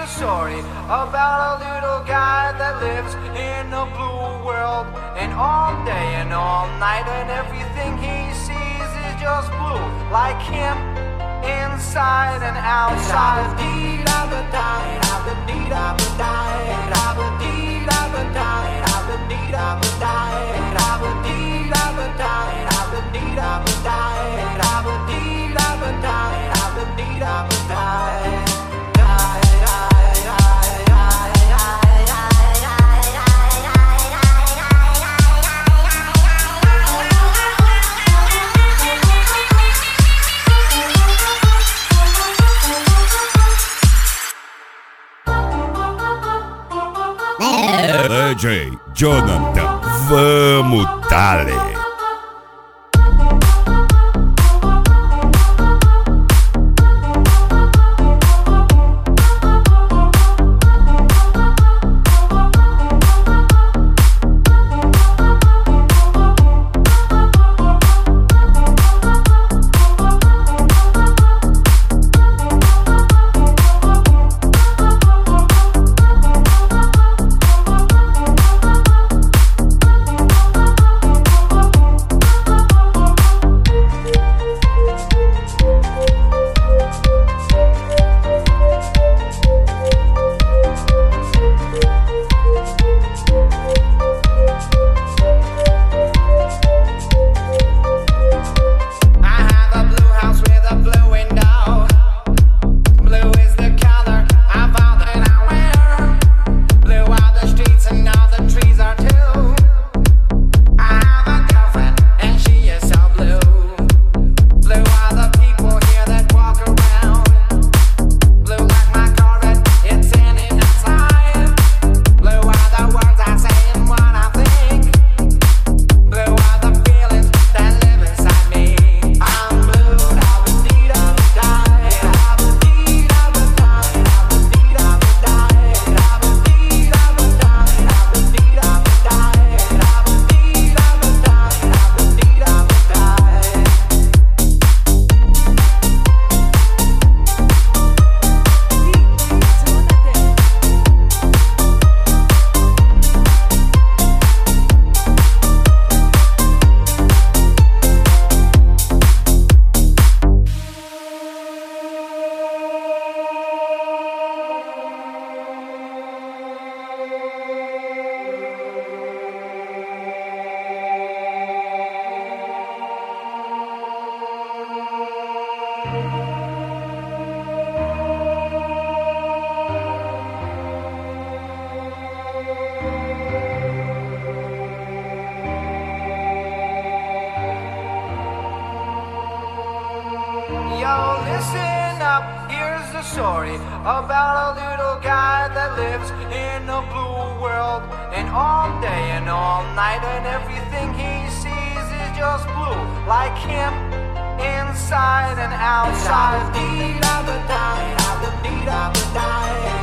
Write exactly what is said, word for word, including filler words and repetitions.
a story about a little guy that lives in a blue world. And all day and all night, and everything he sees is just blue, like him, inside and outside. D J Jonathan, vamos dale! Yo, listen up, here's the story about a little guy that lives in a blue world. And all day and all night, and everything he sees is just blue, like him, inside and outside.